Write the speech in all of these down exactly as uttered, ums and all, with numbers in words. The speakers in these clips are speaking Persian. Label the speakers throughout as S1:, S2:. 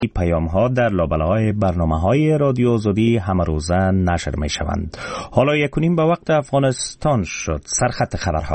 S1: پیام ها در لابلای برنامه های رادیو آزادی همه روزه نشر می شوند. حالا یکونیم به وقت افغانستان شد. سرخط خبرها.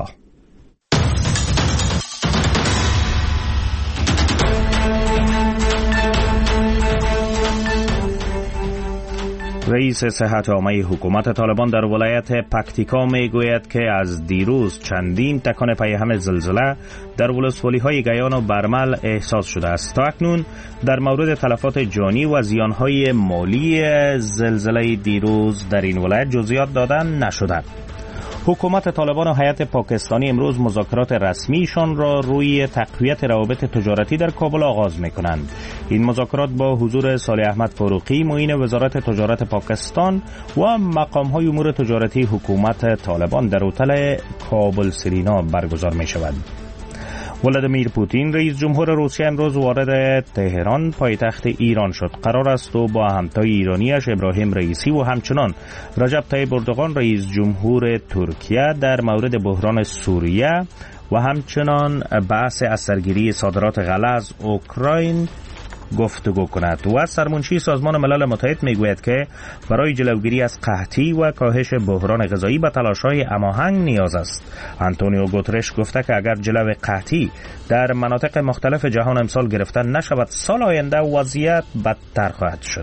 S1: رئیس صحت عامه حکومت طالبان در ولایت پکتیکا می گوید که از دیروز چندین تکان پیهم زلزله در ولسوالی های گیان و برمل احساس شده است. تا اکنون در مورد تلفات جانی و زیان های مالی زلزله دیروز در این ولایت جزئیات دادن نشده. حکومت طالبان و هیئت پاکستانی امروز مذاکرات رسمیشان را روی تقویت روابط تجارتی در کابل آغاز می‌کنند. این مذاکرات با حضور صالح احمد فاروقی معین وزارت تجارت پاکستان و مقام‌های امور تجارتی حکومت طالبان در هتل کابل سرینا برگزار می‌شود. ولادیمیر پوتین رئیس جمهور روسیه امروز وارد تهران پایتخت ایران شد. قرار است او با همتای ایرانیش ابراهیم رئیسی و همچنان رجب طیب اردوغان رئیس جمهور ترکیه در مورد بحران سوریه و همچنان بحث اثرگیری صادرات غله از اوکراین گفتگو کند. و سرمنشی سازمان ملل متحد میگوید که برای جلوگیری از قحطی و کاهش بحران غذایی به تلاش‌های هماهنگ نیاز است. آنتونیو گوترش گفته که اگر جلو قحطی در مناطق مختلف جهان امسال گرفته نشود، سال آینده وضعیت بدتر خواهد شد.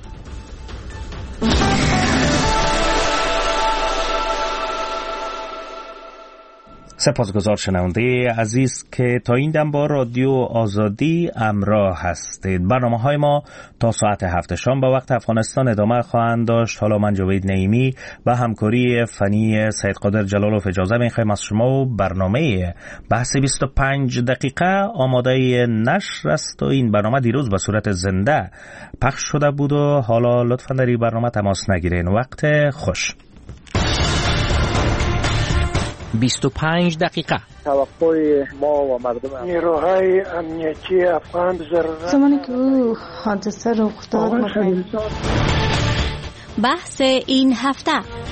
S1: سپاسگزار شنونده عزیز که تا این دم با رادیو آزادی همراه هستید. برنامه‌های ما تا ساعت هفت شام با وقت افغانستان ادامه خواهند داشت. حالا من جاوید نعیمی و همکاری فنی سید قادر جلالوف اجازه می‌خوایم از شما و برنامه بحث بیست و پنج دقیقه آماده نشر است و این برنامه دیروز به صورت زنده پخش شده بود و حالا لطفاً در این برنامه تماس نگیرین. وقت خوش.
S2: بیست و پنج دقیقه
S3: توقع ما و مردم
S4: نیروهای امنیتی افغان ضرورت
S5: زمانی که او حادثه رخ داد
S6: بحث این هفته.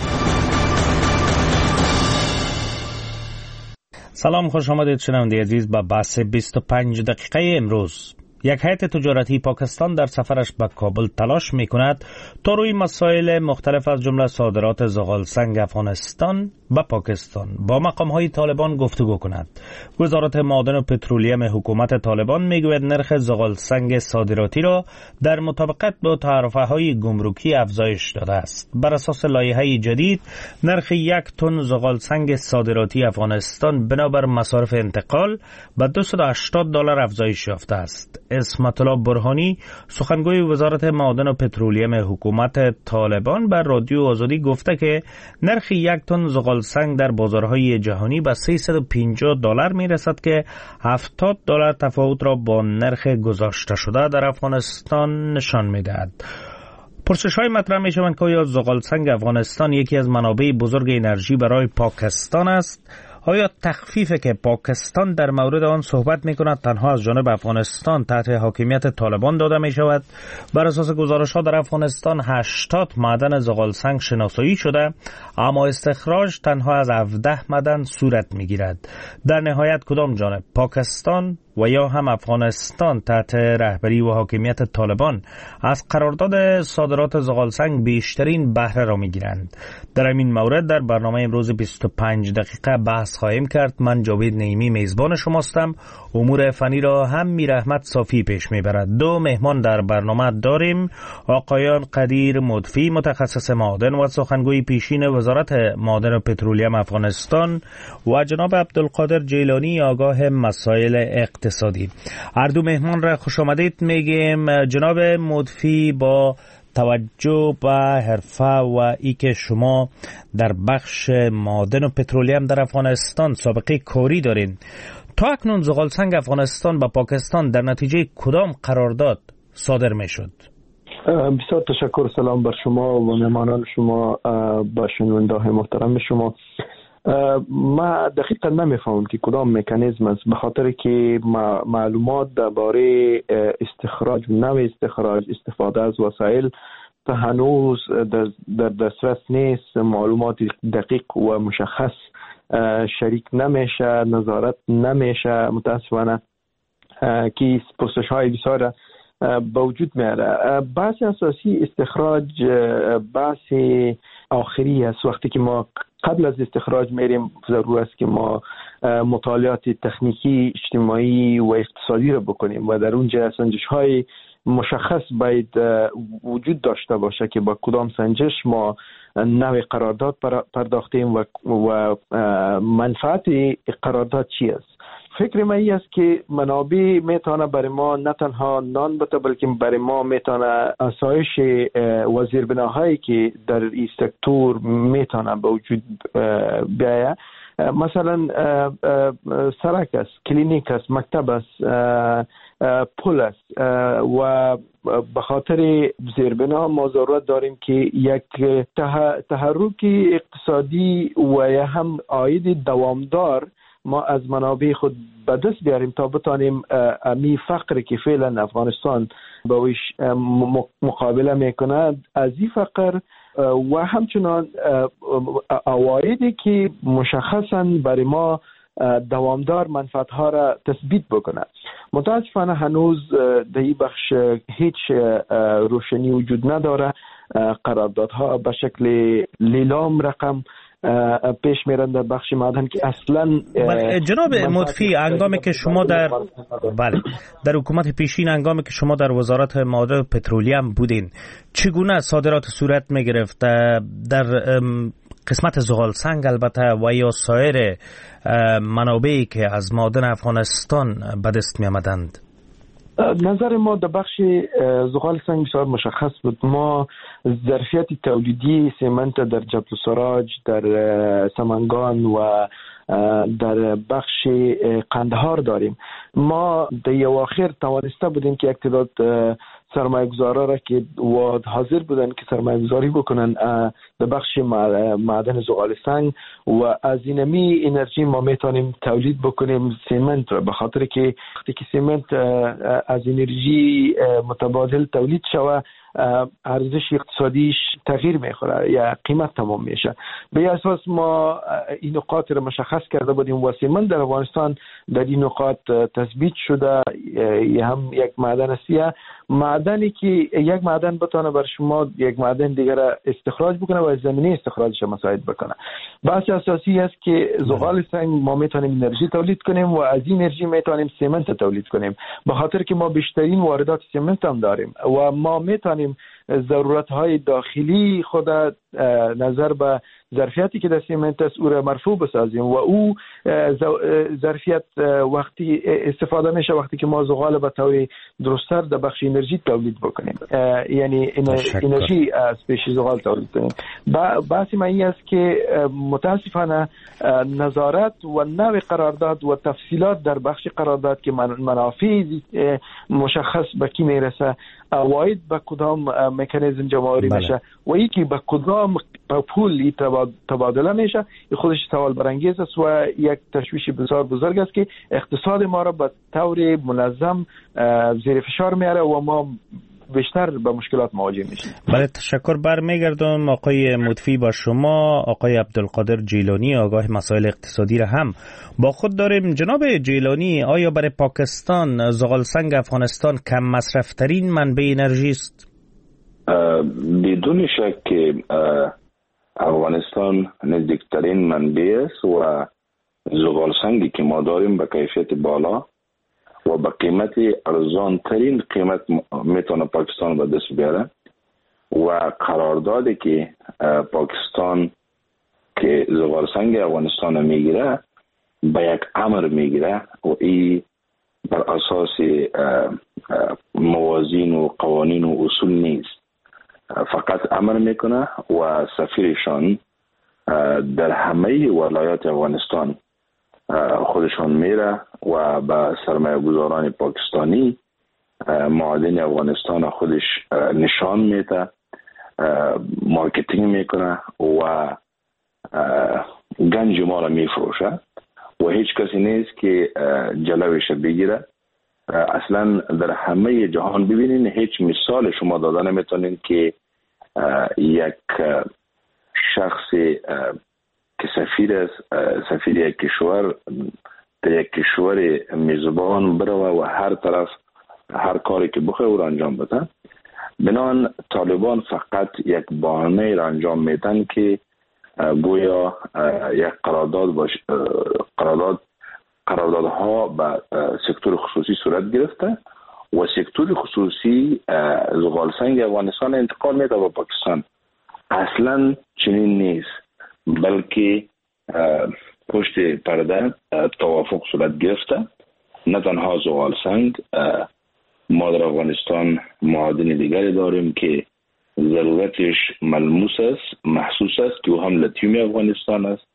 S1: سلام، خوش آمدید شنونده عزیز به بحث بیست و پنج دقیقه امروز. یک هیئت تجارتی پاکستان در سفرش به کابل تلاش می‌کند تا روی مسائل مختلف از جمله صادرات زغال سنگ افغانستان به پاکستان با مقام‌های طالبان گفتگو کند. وزارت معادن و پترولیم حکومت طالبان میگوید نرخ زغال سنگ صادراتی را در مطابقت با تعرفه‌های گمرکی افزایش داده است. بر اساس لایحه جدید نرخ یک تن زغال سنگ صادراتی افغانستان بنابر مصارف انتقال به دویست و هشتاد دلار افزایش یافته است. اسمت الله برهانی سخنگوی وزارت معادن و پترولیم حکومت طالبان بر رادیو آزادی گفته که نرخ یک تن زغال سنگ در بازارهای جهانی به سیصد و پنجاه دلار می رسد که هفتاد دلار تفاوت را با نرخ گذاشته شده در افغانستان نشان می دهد. پرسش های مطرح می شوند که آیا زغال سنگ افغانستان یکی از منابع بزرگ انرژی برای پاکستان است؟ آیا تخفیفی که پاکستان در مورد آن صحبت می کند تنها از جانب افغانستان تحت حاکمیت طالبان داده می شود؟ بر اساس گزارش ها در افغانستان هشتاد معدن زغال سنگ شناسایی شده، اما استخراج تنها از هفده معدن صورت می گیرد. در نهایت کدام جانب، پاکستان و یا هم افغانستان تحت رهبری و حاکمیت طالبان از قرارداد صادرات زغال سنگ بیشترین بهره را می گیرند؟ در این مورد در برنامه امروز بیست و پنج دقیقه بحث خواهیم کرد. من جاوید نعیمی میزبان شماستم. امور فنی را هم میر احمد صافی پیش میبرد. دو مهمان در برنامه داریم: آقایان قدیر مدفی متخصص معادن و سخنگوی پیشین وزارت معادن و پترولیم افغانستان و جناب عبدالقادر جیلانی آگاه مسائل اقتصادی. هر دو مهمان را خوش آمدید میگیم. جناب مدفی، با توجه به حرفه و ای که شما در بخش معادن و پترولیم در افغانستان سابقه کاری دارین، تا اکنون زغال سنگ افغانستان با پاکستان در نتیجه کدام قرارداد صادر می شد؟
S7: بسیار تشکر. سلام بر شما و مهمانان شما، با شنونده‌های محترم شما. ما دقیقا نمیفهمم که کدام مکانیزم است، به خاطر که معلومات درباره استخراج و نوع استخراج، استفاده از وسایل تا هنوز در دسترس نیست. معلومات دقیق و مشخص شریک نمیشه، نظارت نمیشه. متاسفانه که پرسش های بسیار به وجود میاره. بحث اساسی استخراج بحث آخری است. وقتی که ما قبل از استخراج میریم ضرور است که ما مطالعات تکنیکی، اجتماعی و اقتصادی رو بکنیم و در اونجا سنجش های مشخص باید وجود داشته باشه که با کدام سنجش ما نوع قرارداد پرداختیم و, و منفعت قرارداد چی است. فکر من این است که منابع میتونه برای ما نه تنها نان بده بلکه برای ما میتونه آسایش وزیربناهایی که در این سکتور میتونه به وجود بیاید. مثلا سرک است، کلینیک است، مکتب است، پل است و به خاطر زیربنا ما ضرورت داریم که یک تحرک اقتصادی و یا هم عاید دوامدار ما از منابع خود به دست بیاریم تا بتانیم امی فقر که فعلا افغانستان با ویش مقابله میکنه از این فقر و همچنان عوایدی که مشخصاً برای ما دوامدار منفعت ها را تثبیت بکنه. متاسفانه هنوز در این بخش هیچ روشنی وجود نداره. قراردادها به شکل لیلام رقم پیش میرن در بخش معدن که اصلا
S1: جناب مطفی، هنگامی که شما در بله در حکومت پیشین، هنگامی که شما در وزارت معادن و پترولیم بودین، چگونه صادرات صورت میگرفت در قسمت زغال سنگ البته و یا سایر منابعی که از معادن افغانستان به دست می آمدند؟
S7: نظر ما در بخش زغال سنگ بسیار مشخص بود. ما ظرفیت تولیدی سمنت در جبل السراج، در سمنگان و در بخش قندهار داریم. ما در اواخر توانسته بودیم که یک تعداد سرمایه گذارا را که حاضر بودن که سرمایه گذاری بکنن در بخش معدن زغال سنگ و از اینمی انرژی ما میتونیم تولید بکنیم سمنت را، به خاطر که وقتی که سمنت از انرژی متبادل تولید شوه ارزش اقتصادیش تغییر میخوره یا قیمت تمام میشه. به اساس ما این نقاط را مشخص کرده بودیم و سمنت در افغانستان در این نقاط تثبیت شده. یه هم یک معدن است، معدنی که یک معدن بتونه بر شما یک معدن دیگر استخراج بکنه و زمینه استخراجش مساعد بکنه. بحث اساسی است که زغال سنگ ما میتونیم انرژی تولید کنیم و از این انرژی میتونیم سمنت تولید کنیم، به خاطر که ما بیشترین واردات سمنت هم داریم و ما میتونیم ضرورت های داخلی خود نظر به ظرفیتی که در سمنت است او را مرفوع بسازیم و او ظرفیت وقتی استفاده میشه وقتی که ما زغال به طور درست‌تر در بخش انرژی تولید بکنیم، یعنی انرژی از پیش زغال تولید کنیم. بحث من این است که متاسفانه نظارت و نوع قرارداد و تفصیلات در بخش قرارداد که منافع مشخص به کی میرسه، عواید به کدام مکانیزم جمع‌آوری میشه و یکی به کدام پول تبادله میشه، خودش سوال برانگیز است و یک تشویش بسیار بزرگ است که اقتصاد ما را به طور منظم زیر فشار میاره و ما بیشتر به مشکلات مواجه میشیم.
S1: بله، تشکر. برمیگردم آقای مطفی با شما. آقای عبدالقادر جیلانی، آگاه مسائل اقتصادی را هم با خود داریم. جناب جیلانی، آیا برای پاکستان زغال سنگ افغانستان کم مصرف ترین منبع انرژی است؟
S8: بدون شک که افغانستان نزدیکترین منبع است و زغال سنگی که ما داریم به کیفیت بالا و به قیمت ارزان ترین قیمت میتونه پاکستان به دست بیاره و قراردادی که پاکستان که زغال سنگ افغانستان میگیره به یک امر میگیره و این بر اساس موازین و قوانین و اصول نیست، فقط امر میکنه و سفیرشان در همه ولایات افغانستان خودشان میره و به سرمایه گذاران پاکستانی معادن افغانستان خودش نشان میده، مارکتینگ میکنه و گنج ما را میفروشه و هیچ کسی نیست که جلوش بگیره. اصلا در همه جهان ببینین هیچ مثال شما دادن نمیتونین که یک شخص که سفیر است، سفیر یک کشور در یک کشور میزبان بروه و هر طرف هر کاری که بخواه او را انجام بده. بنان طالبان فقط یک بهانه را انجام میدن که گویا یک قرارداد باش قرارداد قراردادها به سکتور خصوصی صورت گرفته و سکتور خصوصی زغالسنگ افغانستان انتقال میده به پاکستان. اصلا چنین نیست، بلکه پشت پرده توافق صورت گرفته. نه تنها زغالسنگ، ما در افغانستان معادن دیگری داریم که ضرورتش ملموس است، محسوس است، که هم لیتیوم افغانستان است،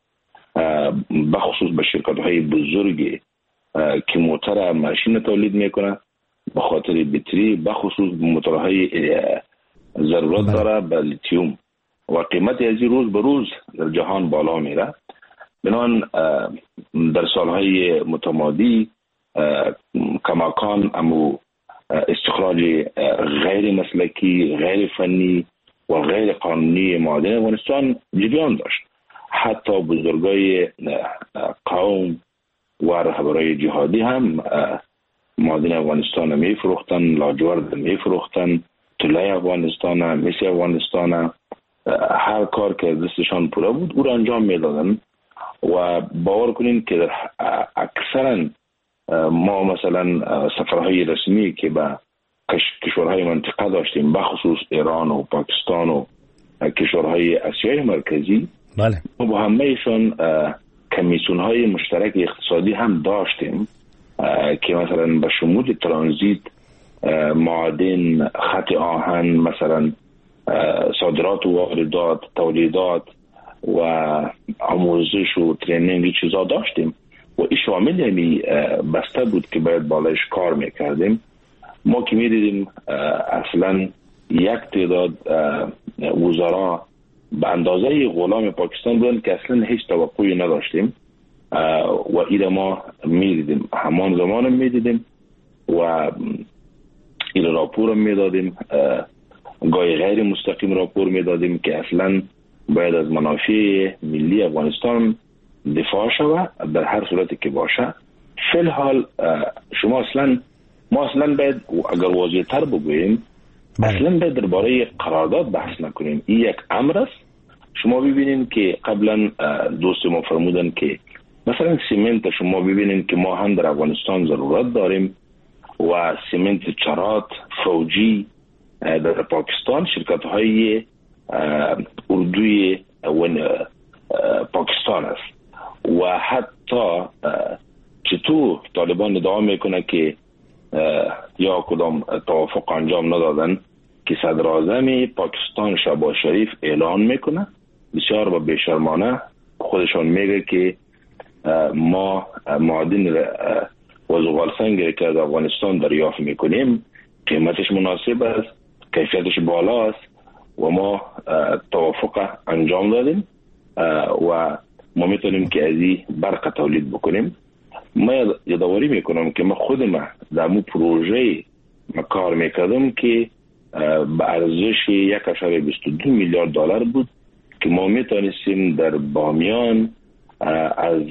S8: بخصوص به شرکت های بزرگی که موتر ماشین تولید میکنه به خاطر بطری، بخصوص موترهای ضرورت داره به لیتیوم و قیمت از روز به روز در جهان بالا میره. بنان در سالهای متمادی کماکان امو استخراج غیر مسلکی، غیر فنی و غیر قانونی معادن افغانستان جریان داشت. حتی بزرگای قوم و رهبرای جهادی هم معادن افغانستان می فروختن، لاجورد می فروختن، طلای افغانستان، مس افغانستان، هر کار که دستشان پوره بود او را انجام میدادن. و باور کنین که در اکثرا ما مثلا سفرهای رسمی که به کشورهای منطقه داشتیم، بخصوص ایران و پاکستان و کشورهای آسیای مرکزی،
S1: بله،
S8: ما با همهشان کمیسیون‌های مشترک اقتصادی هم داشتیم که مثلا به شمول ترانزیت، معادن، خط آهن، مثلا صادرات و واردات، تولیدات و آموزش و ترینینگ چیزا داشتیم و این شامل یعنی بسته بود که باید بالایش کار میکردیم. ما که میدیدیم اصلا یک تعداد وزرا به اندازه غلام پاکستان بودن که اصلا هیچ توقعی نداشتیم و این ما میدیدیم، همان زمان میدیدیم و این راپور میدادیم، گاهی غیر مستقیم راپور میدادیم که اصلا باید از منافع ملی افغانستان دفاع شود در هر صورتی که باشه. فی الحال شما اصلا ما اصلا باید اگر واضح تر بگوییم اصلا باید درباره قرارداد بحث نکنیم. این یک امر است. شما ببینید که قبلا دوست ما فرمودن که مثلا سیمنت شما ببینید که ما هم در افغانستان ضرورت داریم و سیمنت چرات فوجی در پاکستان شرکت های اردوی پاکستان است و حتی چطور طالبان ادعا میکنه که یا کدام توافق انجام ندادن که صدر اعظم پاکستان شهباز شریف اعلان میکنه بسیار با بیشرمانه، خودشان میگه که ما معادن و زغالسنگ که از افغانستان دریافت میکنیم قیمتش مناسب است، کیفیتش بالا است و ما توافق انجام دادیم و ما میتونیم که از این برق تولید بکنیم. ما یادآوری میکنم که ما خودم در مو پروژه ما کار میکردم که به ارزش یک اشاره بیست و دو میلیارد دلار بود که ما میتونستیم در بامیان از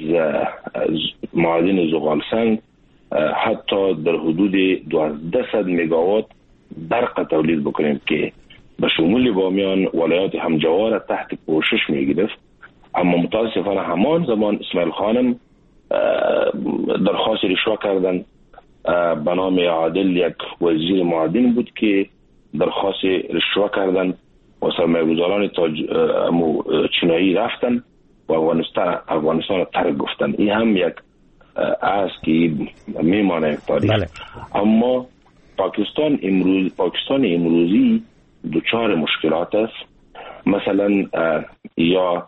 S8: معادن زغالسنگ حتی در حدود دوازده مگاوات برق تولید بکنیم که به شمول بامیان ولایات همجوار تحت پوشش میگرفت. اما متاسفانه همان زمان اسماعیل خانم درخواست رشوه کردن به نام عادل، یک وزیر معادن بود که درخواست رشوه کردن و سرمایه‌گذاران تاج چینایی رفتن و افغانستان افغانستان رو ترک گفتن. این هم یک است که میمانه تاریخ. بله. اما پاکستان امروز پاکستان امروزی دوچار مشکلات است. مثلا یا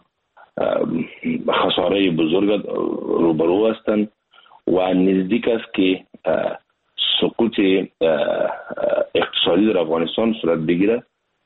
S8: خساره بزرگ روبرو هستند و نزدیک است که سقوط اقتصادی در افغانستان صورت بگیره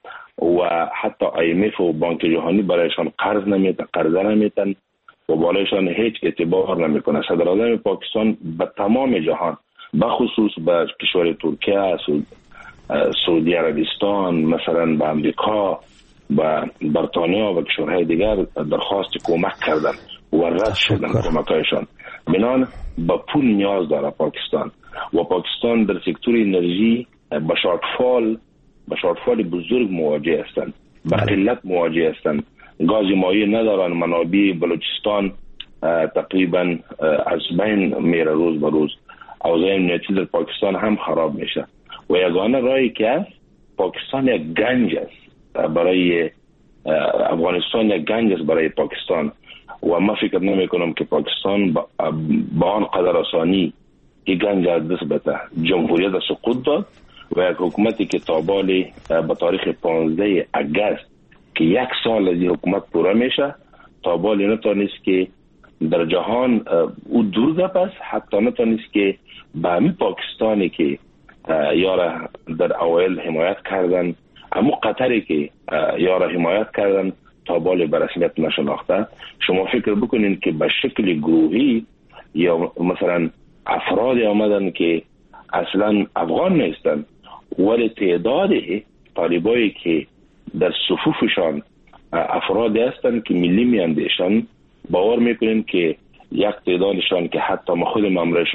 S8: و حتی آی ام اف و بانک جهانی برایشان قرض نمیتن قرضه نمیتن و بالایشان هیچ اعتبار نمیکنه. صدر اعظم پاکستان به تمام جهان بخصوص به کشور ترکیه، سعودی عربستان، مثلا به امریکا، به بریتانیا و کشورهای دیگر درخواست کمک کردن و رد شدن کمکایشان. بنان با پول نیاز داره پاکستان و پاکستان در سکتور انرژی با شارتفال با شارتفال بزرگ مواجه هستند، با قلت مواجه هستند. گاز مایع ندارن، منابع بلوچستان تقریبا از بین میره روز به روز. اوضاع امنیتی در پاکستان هم خراب میشه و یگانه راهی که است پاکستان یک گنج است برای افغانستان، یک گنج است برای پاکستان و ما فکر نمی کنم که پاکستان با آن قدر آسانی این گنج از دست بده. جمهوریت سقوط داد و یک حکومتی که تابالی به تاریخ پانزده اگست که یک سال از این حکومت پوره میشه تابالی نتونست که در جهان او دور ده، پس حتی نتونست که به همین پاکستانی که یاره در اوایل حمایت کردن، همون قطری که یاره حمایت کردن تابالی به رسمیت نشناخته. شما فکر بکنین که به شکل گروهی یا مثلا افرادی آمدن که اصلا افغان نیستن ولی تعداد طالبایی که در صفوفشان افرادی هستن که ملی میاندیشن، باور میکنین که یک تعدادشان که حتی ما خودم امرش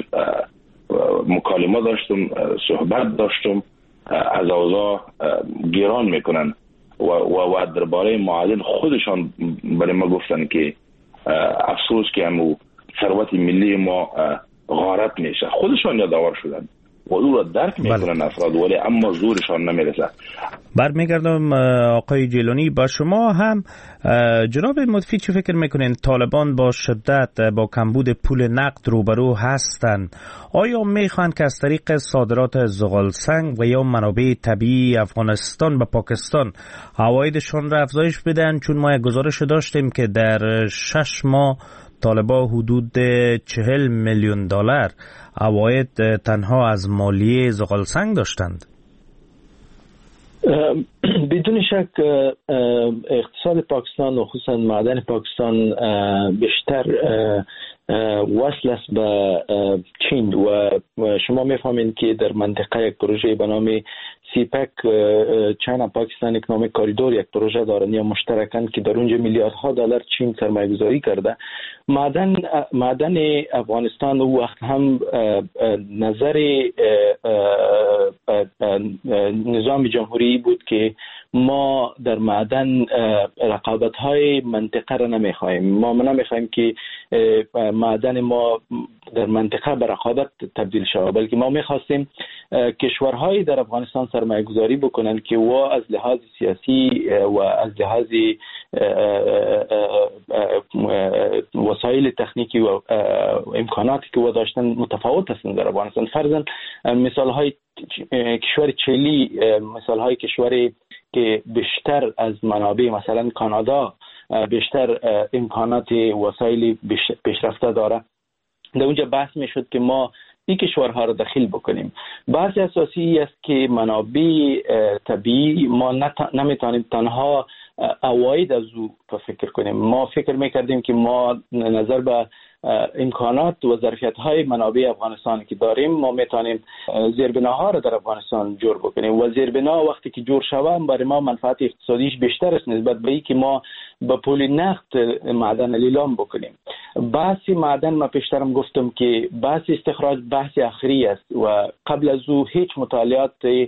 S8: مکالمه داشتم، صحبت داشتم، از اوضاع گیران میکنن و و درباره معادل خودشان برای ما گفتن که افسوس که همو ثروت ملی ما غارت میشه. خودشان یادآور شدن و او را درک میکنن افراد ولی اما زورشان نمیرسه.
S1: برمیگردم آقای جیلانی با شما هم. جناب مضیفی چه فکر میکنین؟ طالبان با شدت با کمبود پول نقد روبرو هستند. آیا میخوان که از طریق صادرات زغال سنگ و یا منابع طبیعی افغانستان به پاکستان عوایدشان را افزایش بدن؟ چون ما یک گزارش داشتیم که در شش ماه طالبان حدود چهل میلیون دلار عواید تنها از مالیه زغال سنگ داشتند.
S7: بدون شک اقتصاد پاکستان و خصوصا معدن پاکستان بیشتر وصل است به چین و شما میفهمید که در منطقه یک پروژه به نام سیپک چین پاکستان اکنامیک کاریدور یک پروژه دارند یا مشترکاً که در اونجا میلیاردها دلار چین سرمایه گذاری کرده. معدن معدن افغانستان او وقت هم نظر نظام جمهوری بود که ما در معدن رقابت های منطقه را نمیخواهیم. ما نمیخواهیم که معدن ما در منطقه به رقابت تبدیل شود، بلکه ما میخواستیم کشورهایی در افغانستان سرمایه گذاری بکنن که و از لحاظ سیاسی و از لحاظ وسایل تکنیکی و امکاناتی که و داشتن متفاوت هستند در افغانستان. فرضاً مثال های کشور چیلی، مثال های کشوری که بیشتر از منابع مثلا کانادا بیشتر امکانات وسایل پیشرفته داره، در اونجا بحث میشد که ما این کشورها را دخیل بکنیم. بحث اساسی است که منابع طبیعی ما نمیتونیم تنها عواید از او فکر کنیم. ما فکر میکردیم که ما نظر به امکانات و ظرفیت‌های منابع افغانستان که داریم ما میتونیم زیربناها را در افغانستان جور بکنیم و زیربنا وقتی که جور شود برای ما منفعت اقتصادیش بیشتر است نسبت به اینکه ما با پول نقد معدن لیلام بکنیم. بحث معدن ما پیشترم گفتم که بحث استخراج بحث آخری است و قبل از او هیچ مطالعات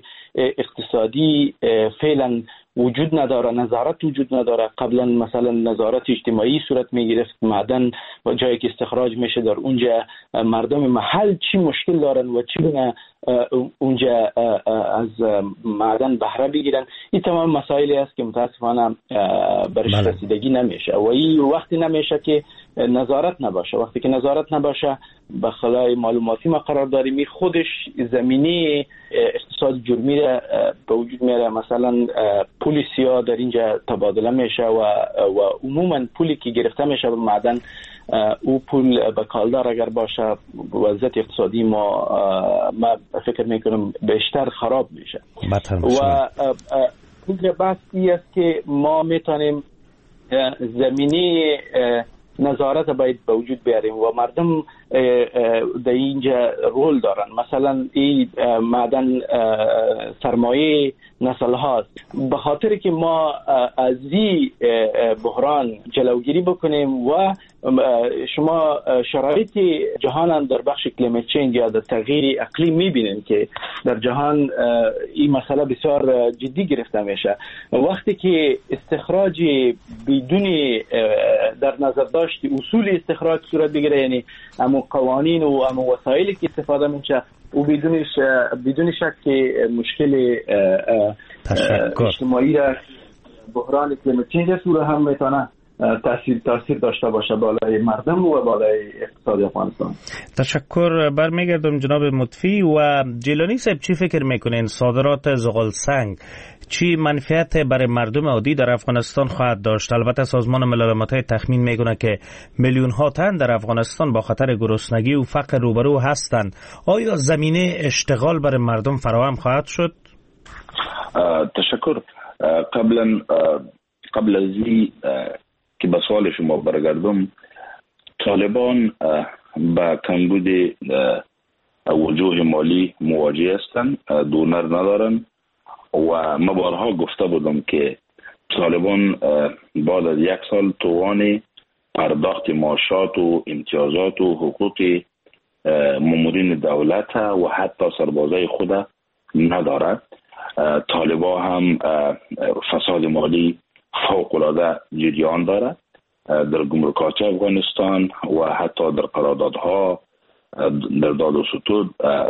S7: اقتصادی فعلا وجود نداره، نظارت وجود نداره. قبلا مثلا نظارت اجتماعی صورت میگرفت، معدن و جایی که استخراج میشه در اونجا مردم محل چی مشکل دارن و چی گونه اونجا از معدن بهره بگیرن. این تمام مسائلی است که متاسفانه برش رسیدگی نمیشه و این وقتی نمیشه که نظارت نباشه. وقتی که نظارت نباشه به خلای معلوماتی ما قرار داریم، خودش زمینه اقتصاد جرمی را به وجود میاره. مثلا پول سیاه در اینجا تبادله میشه و و عموما پولی که گرفته میشه به معدن او پول به کالدار اگر باشه وضعیت اقتصادی ما ما فکر میکنم بیشتر خراب میشه. و اینجا بحثی است که ما میتونیم زمینه نظارت باید به وجود بیاریم و مردم در اینجا رول دارن. مثلا این معدن سرمایه نسل هاست، به خاطر که ما از این بحران جلوگیری بکنیم و
S3: شما شرایط جهان در بخش کلایمت چنج یا در تغییر اقلیم میبینید که در جهان این مسئله بسیار جدی گرفته میشه. وقتی که استخراج بدون در نظر داشت اصول استخراج صورت بگیره، یعنی همون قوانین و همون وسایلی که استفاده میشه و بدون بدون شک که مشکل اجتماعی را بحران کلایمت چنج سوره هم میتونه تاثیر تاثیر داشته باشه بالای مردم و بالای اقتصاد افغانستان.
S1: تشکر. برمیگردم جناب مطفی و جیلانی صاحب، چی فکر میکنین صادرات زغال سنگ چی منفعت برای مردم عادی در افغانستان خواهد داشت؟ البته سازمان ملل متحد تخمین میکنه که میلیون ها تن در افغانستان با خطر گرسنگی و فقر روبرو هستند. آیا زمینه اشتغال برای مردم فراهم خواهد شد؟
S8: تشکر. قبلا قبل از این که به سوال شما برگردم، طالبان با کمبود وجوه مالی مواجه هستند، دونر ندارن و ما بارها گفته بودم که طالبان بعد از یک سال توان پرداخت معاشات و امتیازات و حقوق مامورین دولت و حتی سربازای خود ندارد. طالبان هم فساد مالی فوق‌العاده جریان دارد در گمرکات افغانستان و حتی در قراردادها، در داد و ستود.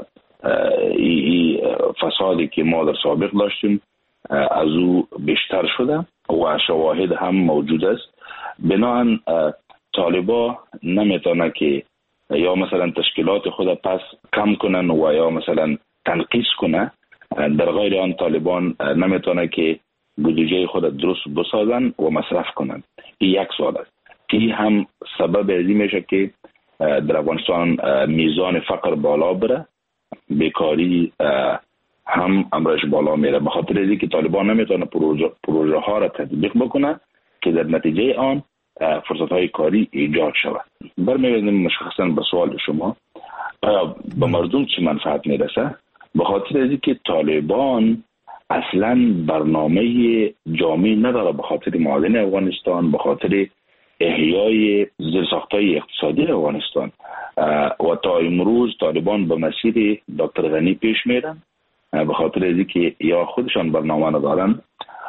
S8: این فسادی که ما در سابق داشتیم از او بیشتر شده و شواهد هم موجود است. بنابراین طالبان نمیتونه که یا مثلا تشکیلات خود پس کم کنن و یا مثلا تنقیص کنه. در غیر آن طالبان نمیتونه که بودجه خود درست بسازن و مصرف کنن. این یک سوال است که هم سبب ازی میشه که در افغانستان میزان فقر بالا بره، بیکاری هم امرش بالا میره، به خاطر ازی که طالبان نمیتونه پروژه, پروژه ها را تطبیق بکنه که در نتیجه آن فرصت های کاری ایجاد شود. برمیگردیم مشخصا به سوال شما، به مردم چی منفعت میرسه؟ به خاطر ازی که طالبان اصلا برنامه جامع نداره به خاطر معادن افغانستان، به خاطر احیای زیرساخت‌های اقتصادی افغانستان و تا امروز طالبان به مسیر دکتر غنی پیش میرن به خاطر ازی که یا خودشان برنامه ندارن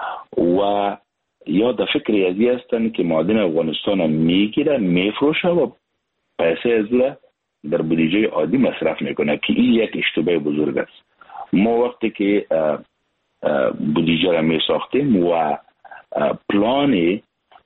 S8: و یا در فکر ازی هستن که معادن افغانستان میگیره میفروشه و پیسه از در بودجه عادی مصرف میکنه که این یک اشتباه بزرگ است. ما وقتی که بودجه را می ساختیم و پلان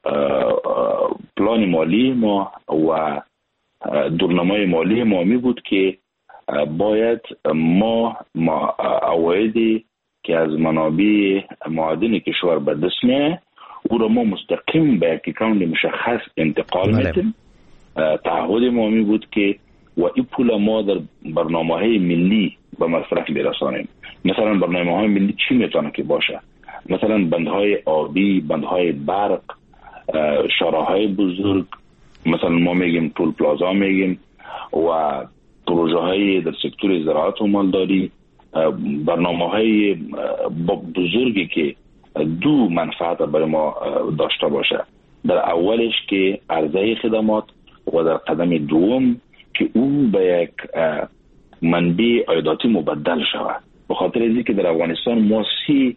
S8: پلان مالی ما و دورنمای مالی ما می بود که باید ما, ما عوایدی که از منابع معادن کشور به دست میاد او را ما مستقیم به یک اکاونت مشخص انتقال میدیم. تعهد ما می بود که و این پول ما در برنامه‌های ملی به مصرف برسانیم. مثلا برنامه‌های ملی چی میتونه که باشه؟ مثلا بندهای آبی، بندهای برق، شاراهای بزرگ، مثلا ما میگیم پول پلازا میگیم و پروژه های در سکتور زراعت و مالداری، برنامه های بزرگی که دو منفعت برای ما داشته باشه. در اولش که عرضه خدمات و در قدم دوم که او به یک منبع عایداتی مبدل شود. به خاطر اینکه که در افغانستان ما سی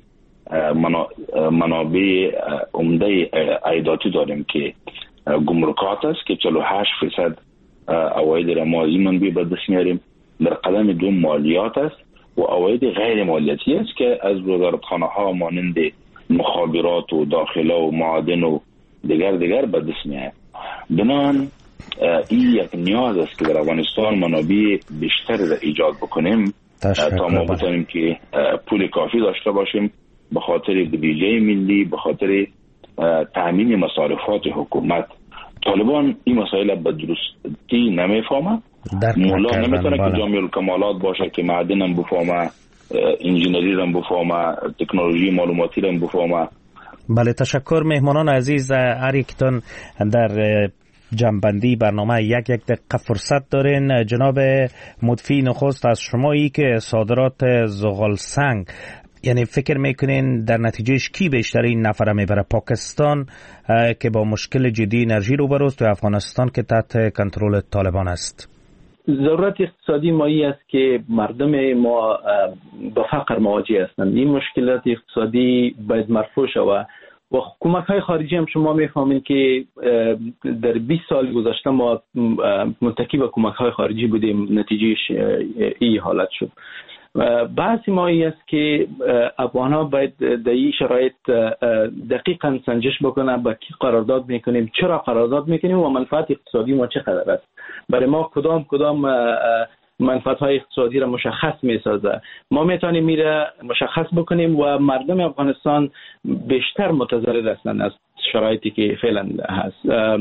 S8: منابع عمده عایداتی داریم که گمرکات است که چهل و هشت درصد عواید را ما این منبع به دست میاریم. در قدم دوم مالیات است و عواید غیر مالیاتی است که از وزارتخانه ها مانند مخابرات و داخله و معادن و دیگر دیگر به دست میاد. بنابراین این یک نیاز است که در افغانستان منابع بیشتر را ایجاد بکنیم تا ما بتونیم که پول کافی داشته باشیم به خاطر بودجه ملی، به خاطر تامین مصارفات حکومت. طالبان این مسائل به درستی نمیفهمه. مولا نمیتونه که جامع الکمالات باشه که معدن هم بفهمه، انجینری هم بفهمه، تکنولوژی معلوماتی هم بفهمه.
S1: بله، تشکر. مهمانان عزیز، هر یکتون در جنبندی برنامه یک یک دقیقه فرصت دارین. جناب مطفی، نخست از شمایی که صادرات زغال سنگ یعنی فکر میکنین در نتیجهش کی بیشتر این نفره میبره؟ پاکستان که با مشکل جدی انرژی روبروست و افغانستان که تحت کنترل طالبان است؟
S3: ضرورت اقتصادی مایی است که مردم ما با فقر مواجه هستند. این مشکلات اقتصادی باید مرفوع شود و کمک های خارجی هم شما میفهمین که در بیست سال گذشته ما متکی به کمک های خارجی بودیم، نتیجهش این حالت شد. بحث ما این است که افغان ها باید در این شرایط دقیقا سنجش بکنن با کی قرارداد میکنیم، چرا قرارداد میکنیم و منفعت اقتصادی ما چقدر است. برای ما کدام کدام منفعت های اقتصادی را مشخص میسازه. ما میتونیم میره مشخص بکنیم و مردم افغانستان بیشتر متضرر هستند از شرایطی که فعلا هست،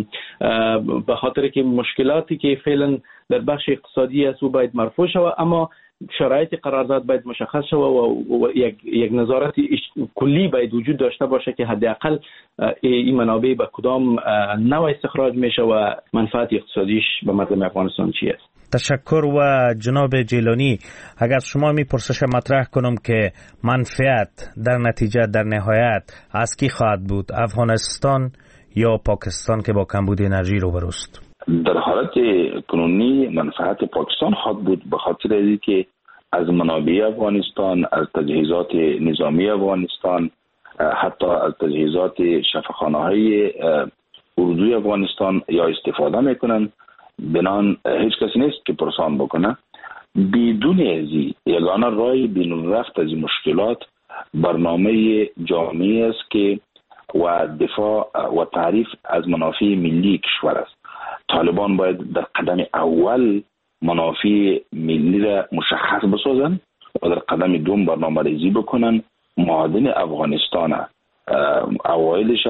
S3: به خاطر که مشکلاتی که فعلا در بخش اقتصادی است و باید مرفوع شود، اما شرایط قرارداد باید مشخص شود و یک یک نظارت کلی باید وجود داشته باشه که حداقل این منابع به کدام نوع استخراج میشه و منفعت اقتصادیش به مردم افغانستان چی است.
S1: تشکر. و جناب جیلانی، اگر شما می پرسش مطرح کنم که منفعت در نتیجه در نهایت از کی خواهد بود، افغانستان یا پاکستان که با کمبود انرژی روبروست؟
S8: در حالت کنونی منفعت پاکستان خواهد بود، به خاطر اینکه از منابع افغانستان، از تجهیزات نظامی افغانستان، حتی از تجهیزات شفاخانه‌های اردوی افغانستان یا استفاده میکنن. بنان هیچ کسی نیست که پرسان بکنه. بدون ازی یگانه راه بین رفت از مشکلات برنامه جامعی است که و دفاع و تعریف از منافع ملی کشور است. طالبان باید در قدم اول منافع ملی را مشخص بسازن و در قدم دوم برنامه ریزی بکنن. معادن افغانستان اوایلش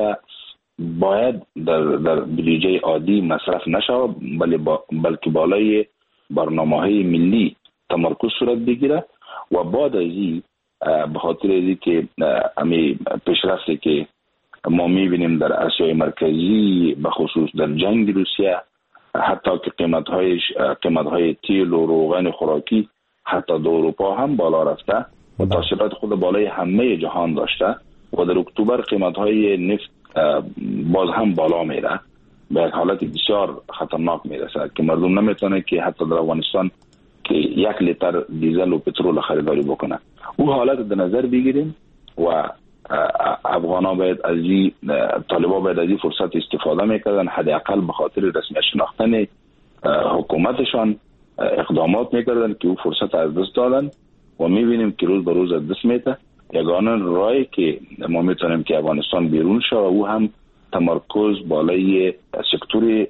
S8: باید در در بودجه عادی مصرف نشود، بلکه با بلکه بالای برنامه‌های ملی تمرکز صورت بگیره و بعد از این به خاطر اینکه امی پیشرفتی که ما می‌بینیم در آسیای مرکزی به خصوص در جنگ روسیه، حتی که قیمت‌های قیمت‌های تیل و روغن خوراکی حتی در اروپا هم بالا رفته و تاثیرات خود بالای همه جهان داشته و در اکتبر قیمت‌های نفت باز هم بالا میره، به یک حالت بسیار خطرناک میرسه که مردم نمیتونه که حتی در افغانستان که یک لیتر دیزل و پترول خریداری بکنه. او حالت در نظر بگیریم و افغانا باید از این طالبا باید از این فرصت استفاده میکردن، حداقل به خاطر رسمی شناختن حکومتشان اقدامات میکردن که او فرصت از دست دادن و میبینیم که روز به روز از دست میده. یگانه راهی که ما میتونیم که افغانستان بیرون شود او هم تمرکز بالای سکتور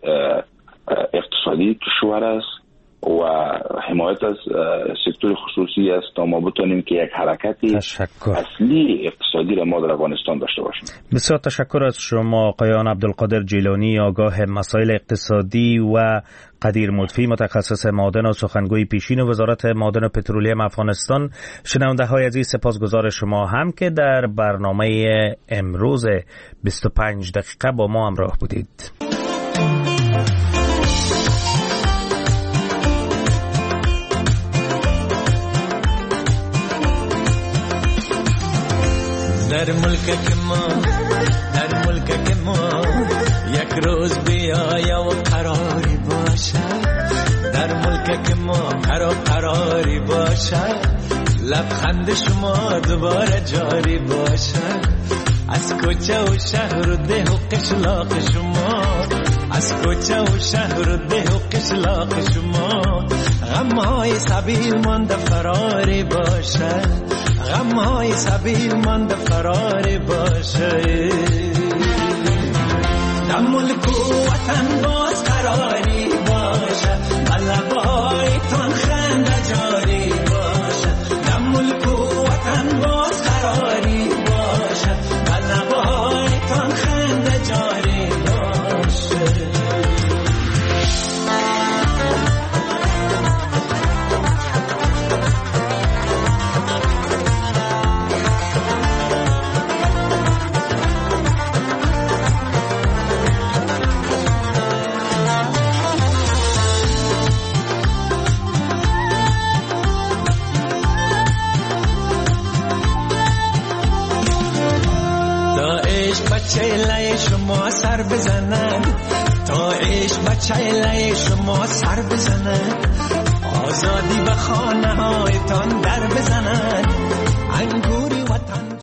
S8: اقتصادی کشور است و حمایت از سکتور خصوصی است تا ما بتونیم که یک حرکتی اصلی اقتصادی را ما در افغانستان داشته باشیم.
S1: بسیار تشکر از شما آقایان عبدالقادر جیلانی، آگاه مسائل اقتصادی، و قدیر مطفی، متخصص معادن و سخنگوی پیشین وزارت معادن و پترولیم افغانستان. شنونده های عزیز، سپاسگزار شما هم که در برنامه امروز بیست و پنج دقیقه با ما همراه بودید.
S9: در ملک که ما در ملک که ما یک روز بیایا و قراری باشد، در ملک که ما قرار قراری باشد، لبخند شما دوباره جاری باشد. از کوچه و شهر و ده و قشلاق شما، از کوچه و شهر و ده و قشلاق شما، غمهای سبیل مانده فراری باشد، غمهای سبیل مانده فراری باشد. در ملک و وطن باز قراری باشد، بلبایتان خنده جاری باشد. در ملک و وطن باز قراری باشد، بلبایتان خنده جاری باشد. عشق بچه لای شما سر بزند، تا عشق بچه لای شما سر بزند، آزادی به خانه هایتان در بزند. انگوری وطن